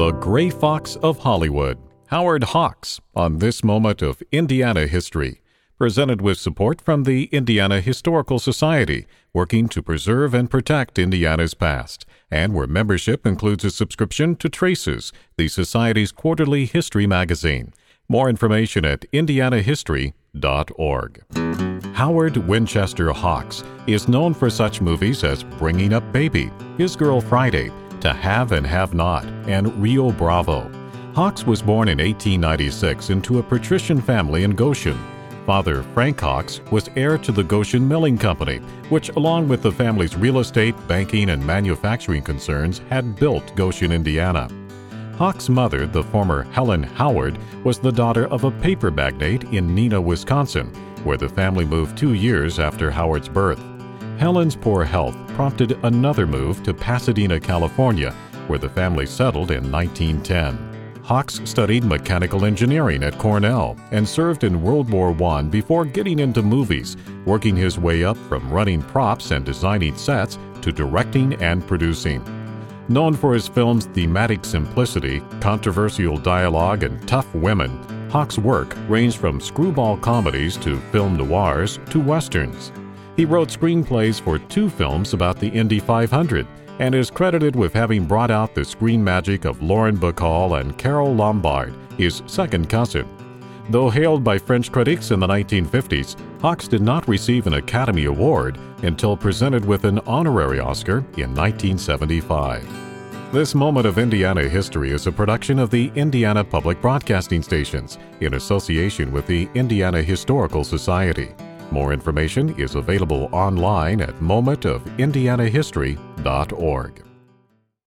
The Gray Fox of Hollywood, Howard Hawks, on this moment of Indiana history, presented with support from the Indiana Historical Society, working to preserve and protect Indiana's past, and where membership includes a subscription to Traces, the Society's quarterly history magazine. More information at indianahistory.org. Howard Winchester Hawks is known for such movies as Bringing Up Baby, His Girl Friday, To Have and Have Not, and Rio Bravo. Hawks was born in 1896 into a patrician family in Goshen. Father Frank Hawks was heir to the Goshen Milling Company, which, along with the family's real estate, banking, and manufacturing concerns, had built Goshen, Indiana. Hawks' mother, the former Helen Howard, was the daughter of a paper magnate in Neenah, Wisconsin, where the family moved 2 years after Howard's birth. Helen's poor health prompted another move to Pasadena, California, where the family settled in 1910. Hawks studied mechanical engineering at Cornell and served in World War I before getting into movies, working his way up from running props and designing sets to directing and producing. Known for his film's thematic simplicity, controversial dialogue, and tough women, Hawks' work ranged from screwball comedies to film noirs to westerns. He wrote screenplays for 2 films about the Indy 500 and is credited with having brought out the screen magic of Lauren Bacall and Carole Lombard, his second cousin. Though hailed by French critics in the 1950s, Hawks did not receive an Academy Award until presented with an honorary Oscar in 1975. This moment of Indiana history is a production of the Indiana Public Broadcasting Stations in association with the Indiana Historical Society. More information is available online at momentofIndianahistory.org.